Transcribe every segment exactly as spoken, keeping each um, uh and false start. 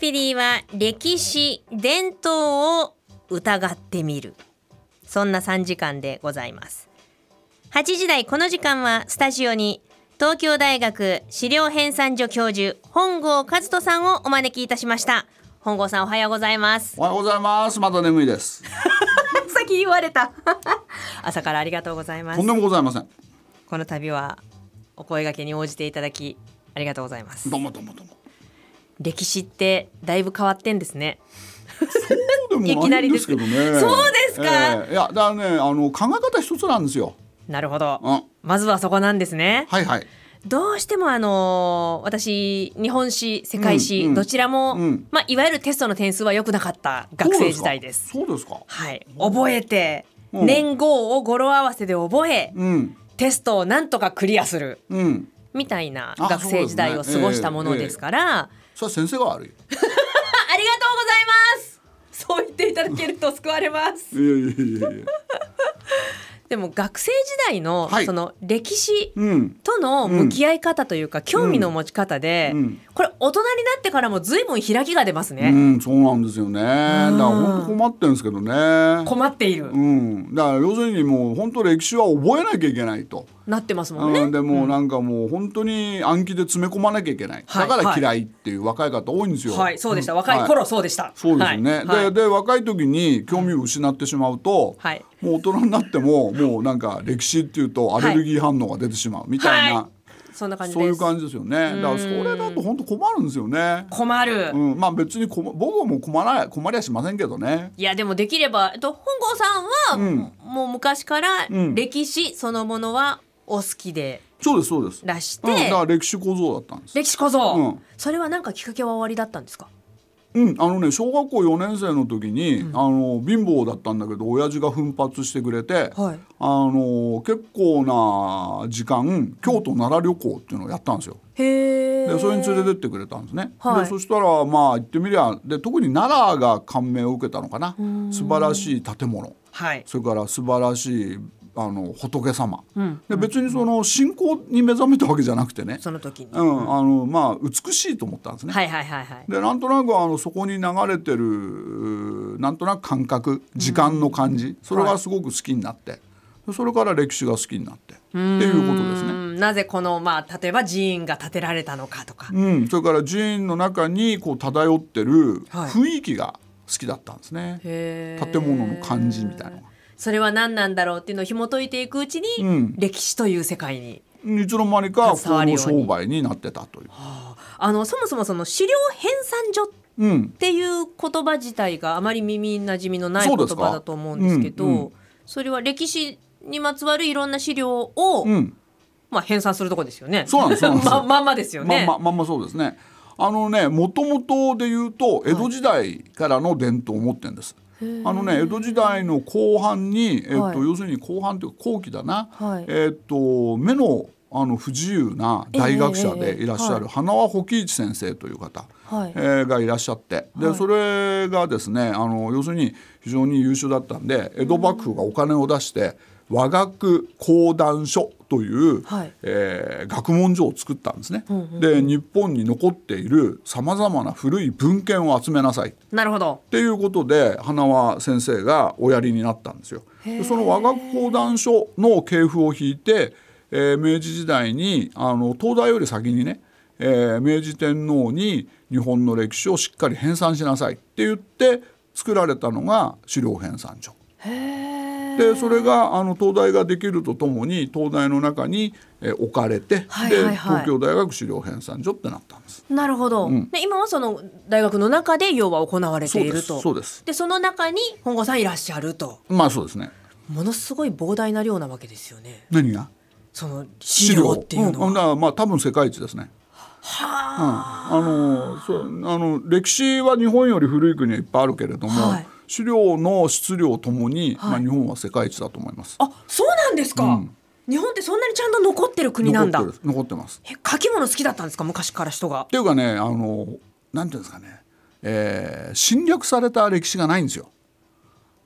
ピリーは歴史伝統を疑ってみる、そんなさんじかんでございます。はちじ台この時間はスタジオに東京大学資料編纂所教授本郷和人さんをお招きいたしました。本郷さん、おはようございます。 おはようございます。まだ眠いです先言われた朝からありがとうございます。 とんでもございません。 この度はお声掛けに応じていただきありがとうございます。 どうもどうもどうも。 歴史ってだいぶ変わってんですね。 そうでもないんですけどね。 そうですか、 えー、いやだからね、あの考え方一つなんですよ。 なるほど、 うん、 まずはそこなんですね。 はいはい。 どうしてもあのー、私日本史世界史、うんうん、どちらも、うんまあ、いわゆるテストの点数は良くなかった学生時代です。 そうですか。 はい、覚えて、うん、年号を語呂合わせで覚え、うん、テストをなんとかクリアする、うん、みたいな学生時代を過ごしたものですから、 それは先生が悪いありがとうございます。そう言っていただけると救われますいやいやいやいやでも学生時代 の,、 はい、 その歴史との向き合い方というか、うん、興味の持ち方で、うん、これ大人になってからも随分開きが出ますね。 うん、そうなんですよね。だから本当困ってるんですけどね。 困っている、 うん、だから要するにもう本当歴史は覚えなきゃいけないとなってますもんね、 うん、でもなんかもう本当に暗記で詰め込まなきゃいけない、だから嫌いっていう若い方多いんですよ。 はい、はい、そうでした、若い頃そうでした、はい、 そうですね、はい、で, で若い時に興味を失ってしまうと、はい、もう大人になってももうなんか歴史っていうとアレルギー反応が出てしまうみたいな、はいはい、そんな感じです。そういう感じですよね。だからそれだと本当困るんですよね。 困る、 うん、まあ別に僕はもう困ら困りはしませんけどね。 いやでもできれば、えっと、本郷さんは、うん、もう昔から歴史そのものはお好きで、 うん、そうですそうですらして、 うん、だから歴史小僧だったんです。 歴史小僧、 うん、 それは何かきっかけは終わりだったんですか？ うん、あのね小学校よねん生の時に、うん、あの貧乏だったんだけど親父が奮発してくれて、はい、あの結構な時間京都奈良旅行っていうのをやったんですよ。へでそれに連れてってくれたんですね、はい、でそしたらまあ行ってみりゃで特に奈良が感銘を受けたのかな。素晴らしい建物、はい、それから素晴らしいあの仏様、うん、で別にその信仰に目覚めたわけじゃなくてね、 その時に、 うんあのまあ、美しいと思ったんですね、 はいはいはいはい、 でなんとなくあのそこに流れてるなんとなく感覚時間の感じ、うん、それがすごく好きになって、はい、それから歴史が好きになってっていうことですね。 なぜこの、まあ、例えば寺院が建てられたのかとか、 うん、それから寺院の中にこう漂ってる雰囲気が好きだったんですね、はい、建物の感じみたいなのが。 それは何なんだろうっていうのを紐解いていくうちに、うん、歴史という世界にいつの間にかこの商売になってたという、 はあ、あのそもそもその資料編纂所っていう言葉自体があまり耳なじみのない言葉だと思うんですけど、 そ, うんうん、それは歴史にまつわるいろんな資料を、うんまあ、編纂するところですよね。 そうなんですそうなんですま, まんまですよね。 まんま、まんまそうですね。あのねもともとで言うと江戸時代からの伝統を持ってるんです、はい、あのね江戸時代の後半に、えーとはい、要するに後半というか後期だな、はいえーと目のあの不自由な大学者でいらっしゃる花輪保喜一先生という方、はいえー、がいらっしゃってで、はい、それがですねあの要するに非常に優秀だったんで江戸幕府がお金を出して和学講談書という、はいえー、学問所を作ったんですね、うんうんうん、で日本に残っているさまざまな古い文献を集めなさいなるほどっていうことで花輪先生がおやりになったんですよ。でその和学講談書の系譜を引いてえー、明治時代にあの東大より先にね、えー、明治天皇に日本の歴史をしっかり編纂しなさいって言って作られたのが資料編纂所でそれがあの東大ができるとともに東大の中に、えー、置かれて、はいはいはい、で東京大学資料編纂所ってなったんです。 なるほど、うん、で今はその大学の中で要は行われていると。 そうです。 でその中に本郷さんいらっしゃると。 まあそうですね。 ものすごい膨大な量なわけですよね。 何がその資料っていうのは、 うん、だからまあ多分世界一ですね。はあ、うん、あのそうあの歴史は日本より古い国はいっぱいあるけれども、はい、資料の質量ともに、はいまあ、日本は世界一だと思います。 あ、そうなんですか、うん、日本ってそんなにちゃんと残ってる国なんだ。 残ってる、残ってます。 え書き物好きだったんですか昔から人が。 っていうかねあのなんていうんですかね、えー、侵略された歴史がないんですよ。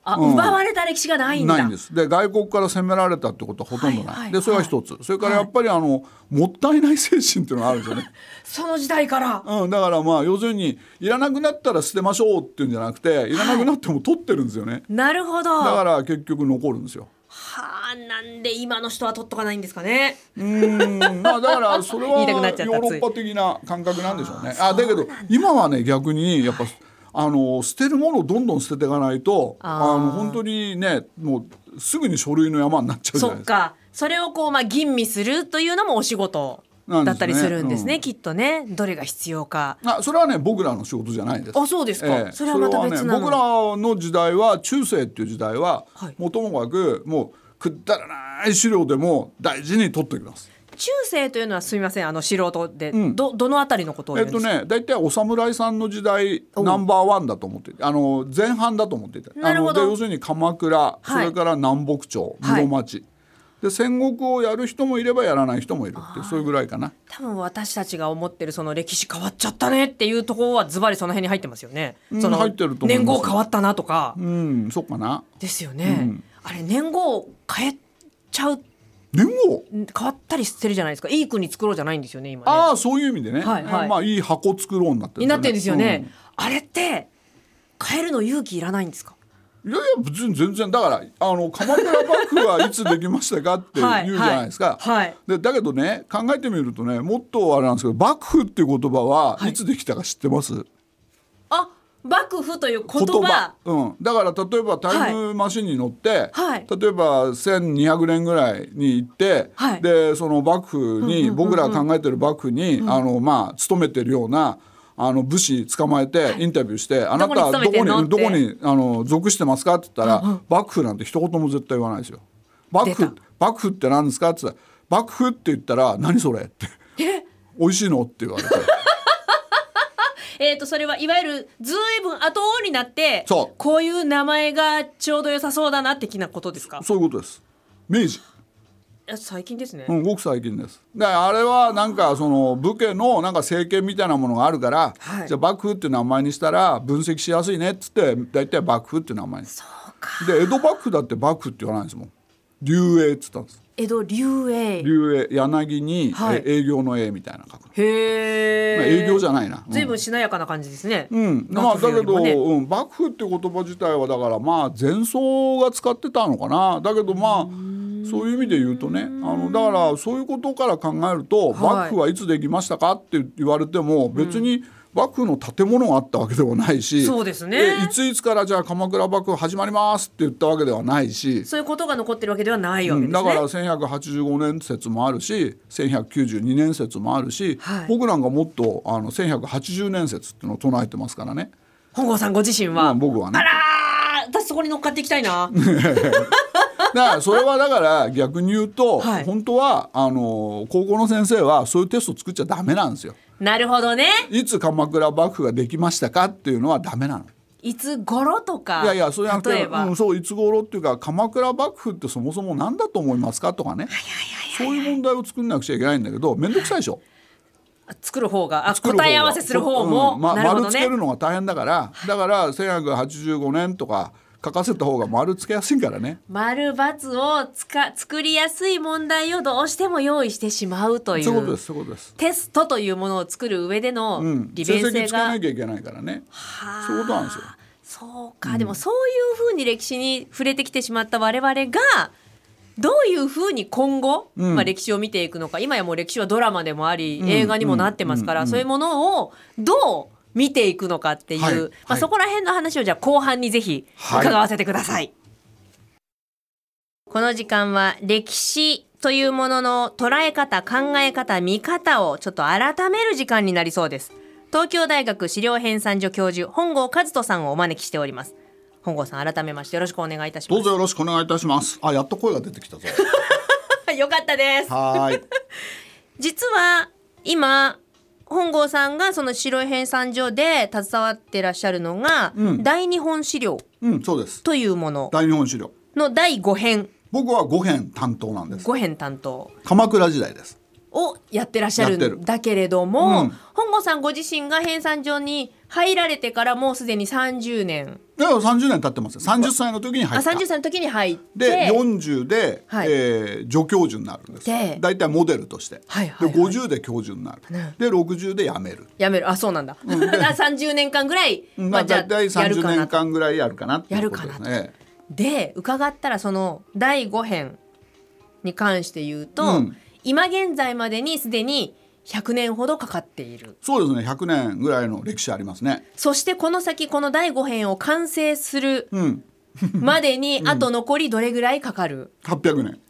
あ、 うん、 奪われた歴史がないんだ。 ないんです。で外国から攻められたってことはほとんどない、 はいはい、 でそれが一つ、はい、それからやっぱりあのもったいない精神っていうのがあるんですよねその時代から、 うん、だからまあ要するにいらなくなったら捨てましょうっていうんじゃなくて、いらなくなっても取ってるんですよね、はい、 なるほど。 だから結局残るんですよ。 はあ、なんで今の人は取っとかないんですかね。 うーん、まあだからそれはヨ言いたくなっちゃったーロッパ的な感覚なんでしょうね。あだけど今はね逆にやっぱ、はい、あの捨てるものをどんどん捨てていかないと、ああの本当にねもうすぐに書類の山になっちゃうじゃないですか。 そっか、それをこう、まあ、吟味するというのもお仕事だったりするんですね、うん、きっとね、どれが必要か。 あそれはね僕らの仕事じゃないです。 あそうですか、えー、それはまた別なの。 それはね、僕らの時代は中世っていう時代は、はい、もうともかくもうくだらない資料でも大事に取っておきます。 中世というのはすみません、あの素人で、うん、ど, どのあたりのことを言うんですか。 えっとね、大体お侍さんの時代ナンバーワンだと思っていて、あの前半だと思っていて、 なるほど。 あので要するに鎌倉、それから南北朝、室町、はい、で戦国をやる人もいればやらない人もいるって、そういうぐらいかな。 多分私たちが思ってるその歴史変わっちゃったねっていうところはズバリその辺に入ってますよね、 うん、 その入ってると思います。 年号変わったなとか、 うん、そうかなですよね、うん、あれ年号変えちゃう、 年号変わったりしてるじゃないですか。いい国作ろうじゃないんですよね今ね。 ああそういう意味でね、はいはい、まあいい箱作ろうになってる、ね、 になってるんですよね、うん、あれって変えるの勇気いらないんですか。 いやいや別に全然だからあの鎌倉幕府はいつできましたかって言うじゃないですか、はいはい、でだけどね考えてみるとねもっとあれなんですけど幕府っていう言葉はいつできたか知ってます、はい、 あ幕府という言葉、 言葉、うん、だから例えばタイムマシンに乗って、はい、例えばせんにひゃくねんぐらいに行って、はい、でその幕府に、僕らが考えてる幕府に、うん、あのまあ勤めてるようなあの武士捕まえてインタビューして、はい、あなたはどこにどこにあの属してますかって言ったら、うんうん、幕府なんて一言も絶対言わないですよ。幕府幕府って何ですかって言ったら、幕府って言ったら何それって美味しいのって言われてえーとそれはいわゆるずいぶん後になって、そうこういう名前がちょうど良さそうだな的なことですか。 そ, そういうことです。明治、 最近ですね、 うん、ごく最近です。であれはなんかその武家のなんか政権みたいなものがあるから、はい、じゃあ幕府っていう名前にしたら分析しやすいねっつって大体幕府っていう名前に。 そうか。 で江戸幕府だって幕府って言わないんですもん。龍英っつったんです。 江戸龍英、 龍英、柳に、はい、営業の営みたいな書く。 へー、 まあ、営業じゃないな、 ずいぶんしなやかな感じですね、 うんまあ、だけど、ね、うん、幕府って言葉自体はだからまあ前奏が使ってたのかな。だけどまあそういう意味で言うとね、あのだからそういうことから考えると、はい、幕府はいつできましたかって言われても別に、うん、幕府の建物があったわけではないし、 そうですね、 いついつからじゃあ鎌倉幕府始まりますって言ったわけではないし、 そういうことが残ってるわけではないわけですね、 うん、だからせんひゃくはちじゅうごねん説もあるしせんひゃくきゅうじゅうにねん説もあるし、はい、僕なんかもっとあのせんひゃくはちじゅうねん説っていうのを唱えてますからね。 本郷さんご自身は、 まあ、僕はね、 あらー私そこに乗っかっていきたいなだからそれはだから逆に言うと、はい、本当はあの高校の先生はそういうテスト作っちゃダメなんですよ。 なるほどね。 いつ鎌倉幕府ができましたかっていうのはダメなの。 いつ頃とか、 いやいやそれは例えば、うん、そういつ頃っていうか鎌倉幕府ってそもそも何だと思いますかとかね、そういう問題を作んなくちゃいけないんだけどめんどくさいでしょ。 作る方が、あ答え合わせする方も、 うんま、 なるほどね、 丸つけるのが大変だからだからせんひゃくはちじゅうごねんとか書かせた方が丸つけやすいからね。 丸×をつか作りやすい問題をどうしても用意してしまうという、 そういうことです、そういうことです。 テストというものを作る上での利便性が、うん、成績つけなきゃいけないからね。そういうことなんですよ。 そうか、うん、でもそういうふうに歴史に触れてきてしまった我々がどういうふうに今後、うんまあ、歴史を見ていくのか。今やもう歴史はドラマでもあり、うん、映画にもなってますから、うん、そういうものをどう見ていくのかっていう、はいまあ、そこら辺の話をじゃあ後半にぜひ伺わせてください、はい、この時間は歴史というものの捉え方、考え方、見方をちょっと改める時間になりそうです。東京大学史料編纂所教授本郷和人さんをお招きしております。本郷さん改めましてよろしくお願いいたします。 どうぞよろしくお願いいたします。あ、やっと声が出てきたぞよかったです。 はい実は今本郷さんがその史料編纂所で携わってらっしゃるのが、うん、大日本史料というもの大日本史料のだいご編。 僕はご編担当なんです。 ご編担当。 鎌倉時代です。 をやってらっしゃるんだけれども、うん、本郷さんご自身が編纂所に入られてからもうすでにさんじゅうねん。 いやさんじゅうねん経ってますよ。さんじゅっさいの時に入った。あさんじゅっさいの時に入ってでよんじゅうで、はいえー、助教授になるんです。だいたいモデルとして、はいはいはい、でごじゅうで教授になる、うん、でろくじゅうで辞める辞めるあそうなんだ、うん、さんじゅうねんかんぐらい、 まあ、だいたいさんじゅうねんかんぐらいやるかなっていうことですね。やるかなと。 で伺ったらそのだいご編に関して言うと、うん、今現在までにすでにひゃくねんほどかかっている。 そうですね、ひゃくねんぐらいの歴史ありますね。 そしてこの先このだいご編を完成するまでにあと残りどれぐらいかかる、うん、 はっぴゃくねん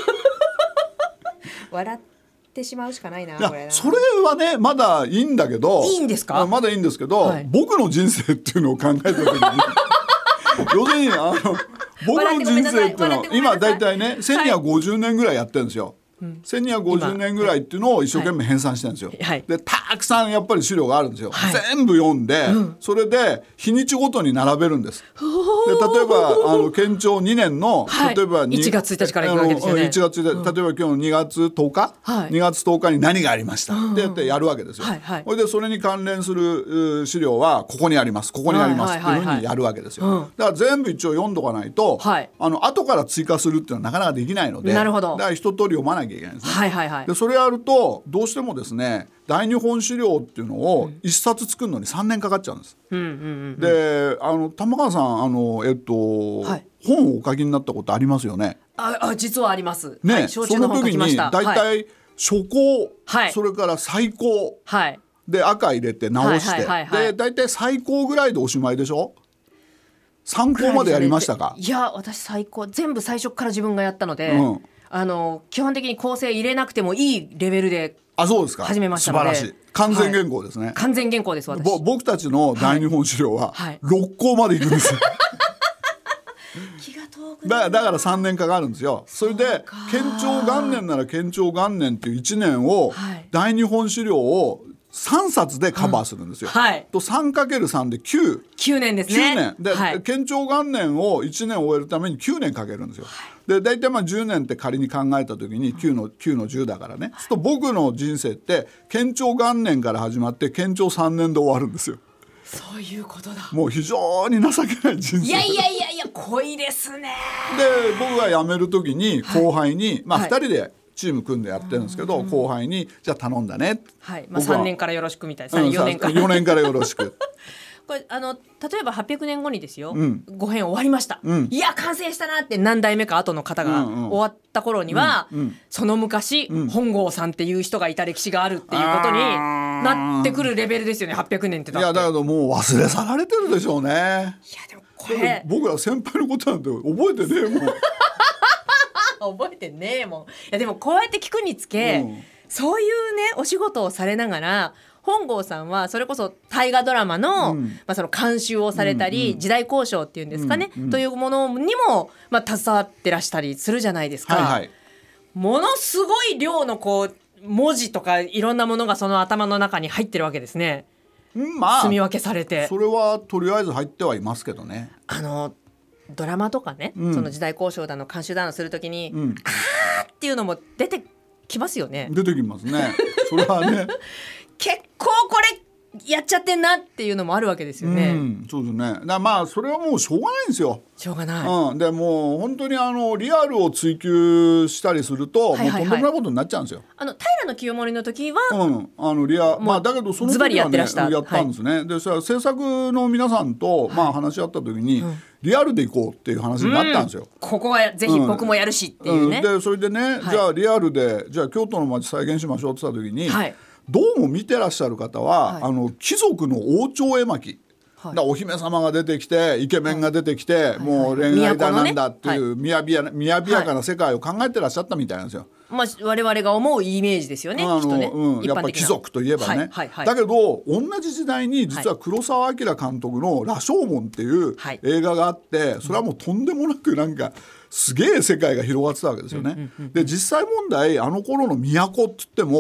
笑ってしまうしかないな。 いやこれなそれはねまだいいんだけど。 いいんですか。 まだいいんですけど、はい、僕の人生っていうのを考えた時に要するにあの僕の人生っていうのは今だいたいねせんにひゃくごじゅうねんぐらいやってるんですよ、うん、せんにひゃくごじゅうねんぐらいっていうのを一生懸命編纂してるんですよ、はい、でたくさんやっぱり資料があるんですよ、はい、全部読んで、うん、それで日にちごとに並べるんです。で例えばあの建長にねんの、はい、例えばいちがつついたちからいくわけですよね。 いちがつついたち、うん、例えば今日のにがつとおか、はい、にがつとおかに何がありましたってやってやるわけですよ、はいはい、それでそれに関連する資料はここにありますここにありますっていうふうにやるわけですよ、はいはいはい、だから全部一応読んどかないと、はい、あの後から追加するっていうのはなかなかできないので、なるほど、だから一通り読まなきゃいけないんですね、はいはいはい、でそれやるとどうしてもですね大日本資料っていうのを一冊作るのにさんねんかかっちゃうんです、うんうんうんうん、であの玉川さんあの、えっとはい、本をお書きになったことありますよね。 ああ実はあります、 ね、 はい、 その時にだいたい初稿、はい、それから最高、はい、で赤入れて直して、はいはいはいはい、でだいたい最高ぐらいでおしまいでしょ。参考までやりましたか。 いや私最高全部最初から自分がやったので、うん、あの基本的に構成入れなくてもいいレベルで始めましたので。 素晴らしい完全原稿ですね、はい、 完全原稿です私。 僕たちの大日本資料はろっこうまでいくんですよ、 はい気が遠くだ, だからさんねんかかるんですよ。それで建長元年なら建長元年っていういちねんを、はい、大日本資料をさんさつでカバーするんですよ、うんはい、と さんかけるさん できゅう、 きゅうねんですね。 きゅうねんで、はい、建長元年をいちねん終えるためにきゅうねんかけるんですよ、はい、で大体まあじゅうねんって仮に考えた時に きゅう, のきゅうのじゅうだからね、はい、そうすると僕の人生って建長元年から始まって建長さんねんで終わるんですよ。 そういうことだ。 もう非常に情けない人生。 いやいやいやいや濃いですね。 で僕が辞める時に後輩に、はい、まあふたりでチーム組んでやってるんですけど、はい、後輩にじゃあ頼んだね、 はいまあ、さんねんからよろしくみたいな、うん、よねんからよねんからよろしくこれあの例えばはっぴゃくねんごにですよ、うん、ご編終わりました、うん、いや完成したなって何代目か後の方が終わった頃には、うんうん、その昔、うん、本郷さんっていう人がいた歴史があるっていうことになってくるレベルですよね。はっぴゃくねんってだって。いやだけどもう忘れ去られてるでしょうね。いやでもこれ僕ら先輩のことなんて覚えてねえもん覚えてねえもん。いやでもこうやって聞くにつけ、うん、そういうねお仕事をされながら本郷さんはそれこそ大河ドラマ の,、うんまあ、その監修をされたり、うんうん、時代交渉っていうんですかね、うんうん、というものにも、まあ、携わってらしたりするじゃないですか、はいはい、ものすごい量のこう文字とかいろんなものがその頭の中に入ってるわけですね、うんまあ、住み分けされて。それはとりあえず入ってはいますけどね。 あのドラマとかね、うん、その時代交渉だの監修だのするときに、うん、あーっていうのも出てきますよね。 出てきますねそれはね結構これやっちゃってんなっていうのもあるわけですよね、 うん、そうですね。だまあそれはもうしょうがないんですよ。 しょうがない、 うん、でもう本当にあのリアルを追求したりすると、はいはいはい、もうとんでもないことになっちゃうんですよ。 あの平清盛の時は、 うん、あのリアまあだけどその時はねやってらした、やったんですね、はい、でそれは制作の皆さんと、まあ、話し合った時に、はいうんリアルでいこうっていう話になったんですよ、うん、 ここはぜひ僕もやるしっていうね、 うんうん、でそれでね、はい、じゃあリアルでじゃあ京都の街再現しましょうって言った時に、はい、どうも見てらっしゃる方は、はい、あの貴族の王朝絵巻、はい、だお姫様が出てきてイケメンが出てきて、はい、もう恋愛だなんだっていうみやびやかな世界を考えてらっしゃったみたいなんですよ。 まあ、我々が思うイメージですよね、 あのきっとね、 うん、やっぱり貴族といえばね、はいはいはい、だけど同じ時代に実は黒澤明監督の羅生門っていう映画があって、はい、それはもうとんでもなくなんかすげえ世界が広がってたわけですよね、うんうんうんうん、で実際問題あの頃の都って言っても、はい、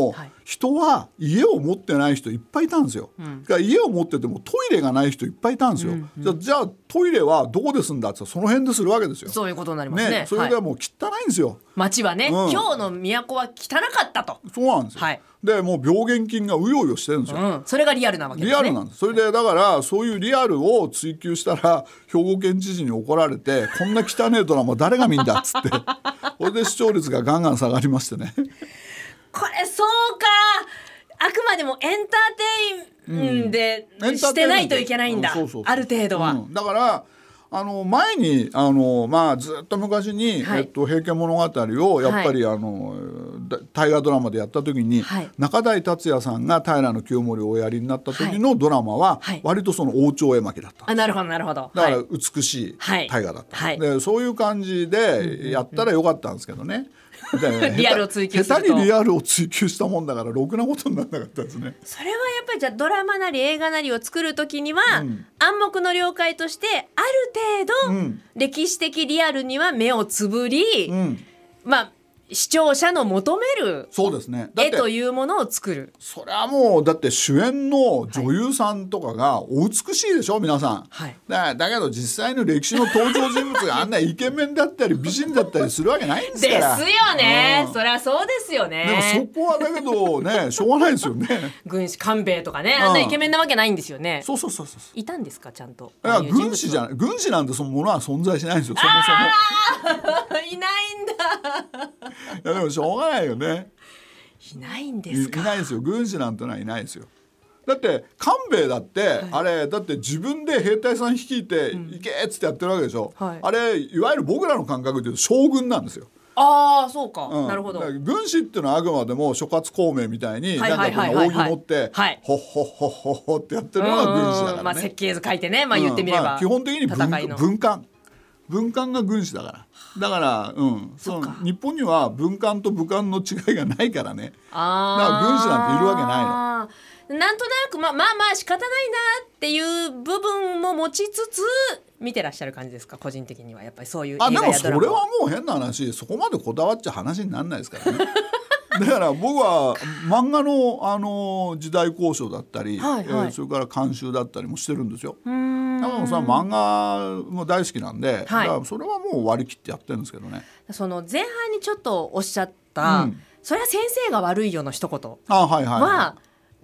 人は家を持ってない人いっぱいいたんですよ、うん、だから家を持っててもトイレがない人いっぱいいたんですよ、うんうん、じゃあ、じゃあトイレはどこですんだってその辺でするわけですよ。 そういうことになりますね。 ね、それではもう汚いんですよ、はい、 街はね、うん、今日の都は汚かったと。 そうなんですよ、はい、でもう病原菌がうようよしてるんですよ、うん、 それがリアルなわけですね。 リアルなんです。それでだからそういうリアルを追求したら兵庫県知事に怒られてこんな汚いドラマ誰が見んだっつってこれで視聴率がガンガン下がりましてねこれそうか、あくまでもエンターテインで、うん、してないといけないんだ、うん、そうそうそうある程度は、うん、 だからあの前にあの、まあ、ずっと昔に、はい、えっと、平家物語をやっぱり、はい、あの大河ドラマでやった時に、はい、中台達也さんが平清盛をおやりになった時のドラマは、はい、割とその王朝絵巻だったんです。 あ、なるほどなるほど。 だから美しい大河だった、はい、でそういう感じでやったらよかったんですけどね、 リアルを追求すると下手にリアルを追求したもんだからろくなことにならなかったですね。 それはやっぱりじゃあドラマなり映画なりを作るときには、うん、暗黙の了解としてある程度、うん、歴史的リアルには目をつぶり、うん、まあ視聴者の求めるそうですね絵というものを作る。 それはもうだって主演の女優さんとかがお美しいでしょ皆さん、はい、だ, だけど実際の歴史の登場人物があんなイケメンだったり美人だったりするわけないんですからですよね、うん、そりゃそうですよね。 でもそこはだけどねしょうがないですよね軍師官兵衛とかね、あんなイケメンなわけないんですよね、 うん、そうそうそうそういたんですかちゃんと。 いや軍師じゃない、軍師なんてそのものは存在しないんですよそもそもいないんだいやでもしょうがないよね。 いないんですか。 い, いないですよ、軍師なんてのはいないですよ。だって官兵衛だって、はい、あれだって自分で兵隊さん率いて、うん、行けっつってやってるわけでしょ、はい、あれいわゆる僕らの感覚でいうと将軍なんですよ。 ああそうか、うん、なるほど。 軍師っていうのはあくまでも諸葛孔明みたいになんかこの扇持ってほっほっほっほっほってやってるのが軍師だからね。 まあ設計図書いてね、まあ、言ってみれば、うんまあ、 基本的に 文, 文官文官が軍師だからだから、うん、その日本には文官と武官の違いがないからね。あだから軍師なんているわけないの。なんとなく、ま、まあまあ仕方ないなっていう部分も持ちつつ見てらっしゃる感じですか個人的には。やっぱりそういう映画やドラマ。あでもそれはもう変な話そこまでこだわっちゃ話にならないですからねだから僕は漫画の、あの時代考証だったり、はいはいえー、それから監修だったりもしてるんですよ。うーんだからさ漫画も大好きなんで、はい、だからそれはもう割り切ってやってるんですけどね。 その前半にちょっとおっしゃった、うん、それは先生が悪いよの一言は、はいはいはい、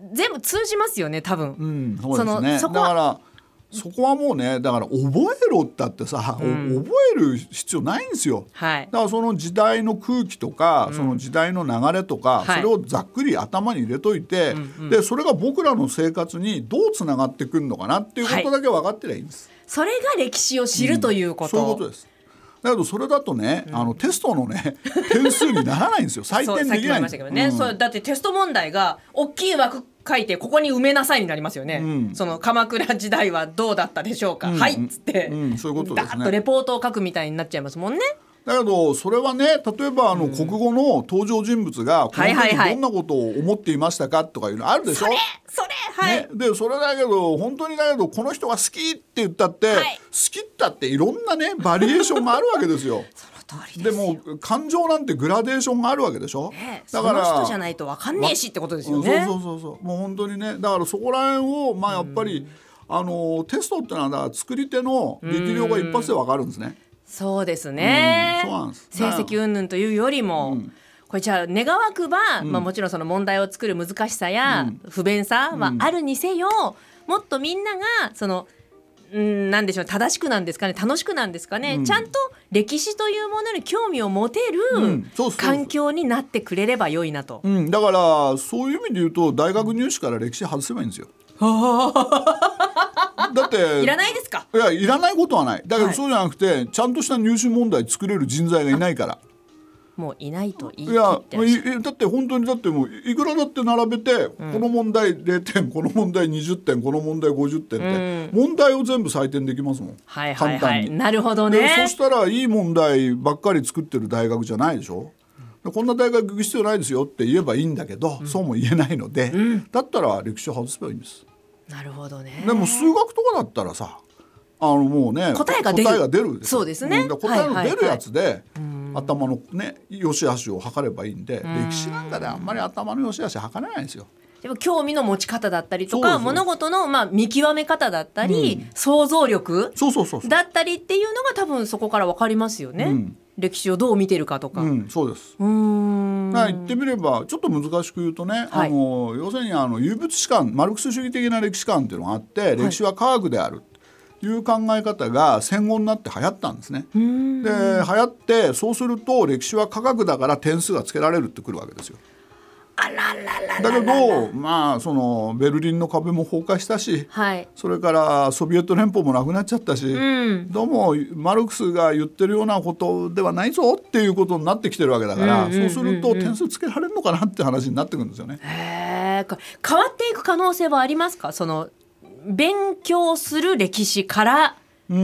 全部通じますよね多分、 うん、そうですね。そのそこはだからそこはもうねだから覚えろったってさ、うん、覚える必要ないんですよ、はい、だからその時代の空気とか、うん、その時代の流れとか、はい、それをざっくり頭に入れといて、うんうん、でそれが僕らの生活にどうつながってくるのかなっていうことだけ分かってりゃいいんです、はい、 それが歴史を知るということ、 うん、そういうことです。だけどそれだとね、うん、あのテストのね点数にならないんですよ採点できないんですよ、 ねうん、そうだってテスト問題が大きい枠書いてここに埋めなさいになりますよね、うん、その鎌倉時代はどうだったでしょうか、うん、はいっつって、うん、そういうことですね。ダーッとレポートを書くみたいになっちゃいますもんね。 だけどそれはね例えばあの、うん、国語の登場人物がこの時どんなことを思っていましたかとかいうのあるでしょ。 それそれはい、 ね、でそれだけど本当にだけどこの人が好きって言ったって、はい、好きったっていろんなねバリエーションがあるわけですよその通りですよ。でも感情なんてグラデーションがあるわけでしょ、ね、だからその人じゃないと分かんねえしってことですよね。 そうそうそうそうもう本当にねだからそこら辺をまあやっぱりあのテストってのは作り手の力量が一発で分かるんですね。 そうですね、 うん、そうなんです。 成績云々というよりも、うん、これじゃあ願わくば、うんまあ、もちろんその問題を作る難しさや不便さはあるにせよ、うん、もっとみんながそのんなんでしょう正しくなんですかね楽しくなんですかね、うん、ちゃんと歴史というものに興味を持てる環境になってくれれば良いなと、 うん、だからそういう意味で言うと大学入試から歴史外せばいいんですよだっていらないですか。 いやいらないことはない。だけどそうじゃなくて、はい、ちゃんとした入試問題作れる人材がいないからもういないと言い切ってらっしゃる。 いやだって本当にだってもういくらだって並べて、うん、この問題れいてんこの問題にじゅってんこの問題ごじゅってんって、うん、問題を全部採点できますもん、 はいはいはい、簡単に。なるほどね。 そしたらいい問題ばっかり作ってる大学じゃないでしょ。こんな大学行く必要ないですよって言えばいいんだけど、うん、そうも言えないので、うん、だったら歴史を外せばいいんです。 なるほどね。 でも数学とかだったらさあのもうね答えが出る、 答えが出るそうですね、 うん、答えの出るやつで、はいはいはい、 頭のね良し悪しを測ればいいんで、歴史なんかであんまり頭の良し悪し測れないんですよ。 でも興味の持ち方だったりとか物事のまあ見極め方だったり、うん、想像力だったりっていうのが多分そこから分かりますよね、うん、歴史をどう見てるかとか、 うん、そうです。うーん、言ってみればちょっと難しく言うとね、はい、あの要するにあの有物史観、マルクス主義的な歴史観っていうのがあって、歴史は科学であるという考え方が戦後になって流行ったんですね。で流行ってそうすると歴史は科学だから点数がつけられるってくるわけですよ。 あらららららだけど、まあ、そのベルリンの壁も崩壊したし、はい、それからソビエト連邦もなくなっちゃったし、うん、どうもマルクスが言ってるようなことではないぞっていうことになってきてるわけだから、うんうんうんうん、そうすると点数つけられるのかなって話になってくるんですよね。 へー、変わっていく可能性はありますか？その勉強する歴史から。 うん、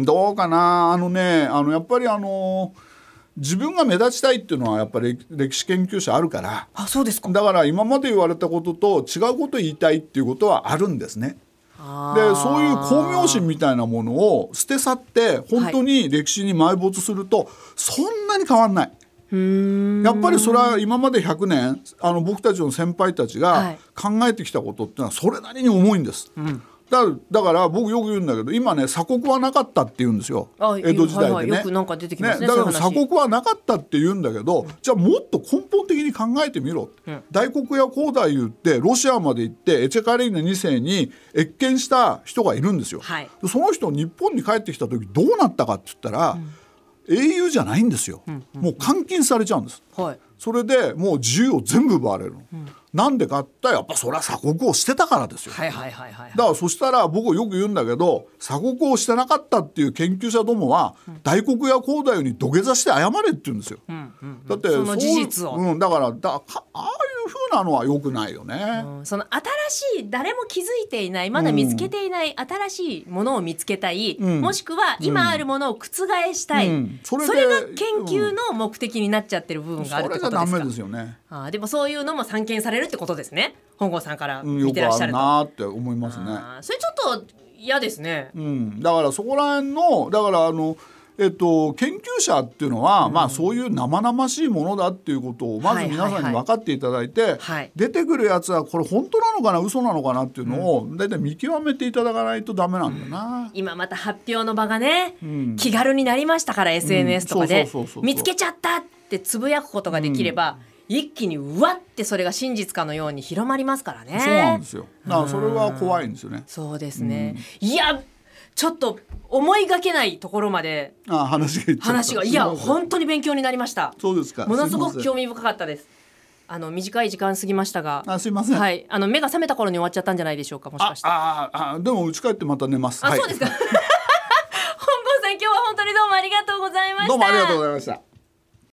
どうかな。あのね、あのやっぱりあの自分が目立ちたいっていうのはやっぱり歴史研究者あるから。 あ、そうですか。 だから今まで言われたことと違うことを言いたいっていうことはあるんですね。でそういう功名心みたいなものを捨て去って本当に歴史に埋没するとそんなに変わんない、はい、うーん、やっぱりそれは今までひゃくねんあの僕たちの先輩たちが考えてきたことっていうのはそれなりに重いんです、うん、だ, だから僕よく言うんだけど今ね鎖国はなかったって言うんですよ、江戸時代でね、はいはい、よくなんか出てきますね、だから鎖国はなかったって言うんだけど、うん、じゃあもっと根本的に考えてみろ、うん、大国や広大言ってロシアまで行ってエチェカレーネに世に謁見した人がいるんですよ、はい、その人日本に帰ってきた時どうなったかって言ったら、うん、英雄じゃないんですよ、うんうん、もう監禁されちゃうんです、はい、それでもう自由を全部奪われるの、うん、なんでかってやっぱそれは鎖国をしてたからですよ、はいはいはいはい、だからそしたら僕よく言うんだけど鎖国をしてなかったっていう研究者どもは、うん、大国や広大に土下座して謝れって言うんですよ、うんうんうん、だってその事実を、うん、だからだかああいう風なのは良くないよね、 うん、その新しい誰も気づいていないまだ見つけていない新しいものを見つけたい、うん、もしくは今あるものを覆したい、うん、それそれが研究の目的になっちゃってる部分があるってことですか。それがダメですよね。あでもそういうのも散見されるってことですね、本郷さんから見てらっしゃると、 うん、よくあるなって思いますね。 あそれちょっと嫌ですね、 うん、だからそこら辺のだからあのえっと、研究者っていうのは、うん、まあ、そういう生々しいものだっていうことをまず皆さんに分かっていただいて、はいはいはい、出てくるやつはこれ本当なのかな嘘なのかなっていうのをだいたい見極めていただかないとダメなんだな、 うん、今また発表の場がね、うん、気軽になりましたから エスエヌエス とかで見つけちゃったってつぶやくことができれば、うん、一気にうわってそれが真実かのように広まりますからね。 そうなんですよ。だからそれは怖いんですよね。 そうですね、うん、いやちょっと思いがけないところまであ話がいっちゃった話がいや本当に勉強になりました。 そうですか。 ものすごく興味深かったです。あの短い時間過ぎましたが、 あすいません、 はい、あの目が覚めた頃に終わっちゃったんじゃないでしょうか、もしかして。 あああでも家帰ってまた寝ます。 あ、はい、そうですか本郷さん今日は本当にどうもありがとうございました。 どうもありがとうございました。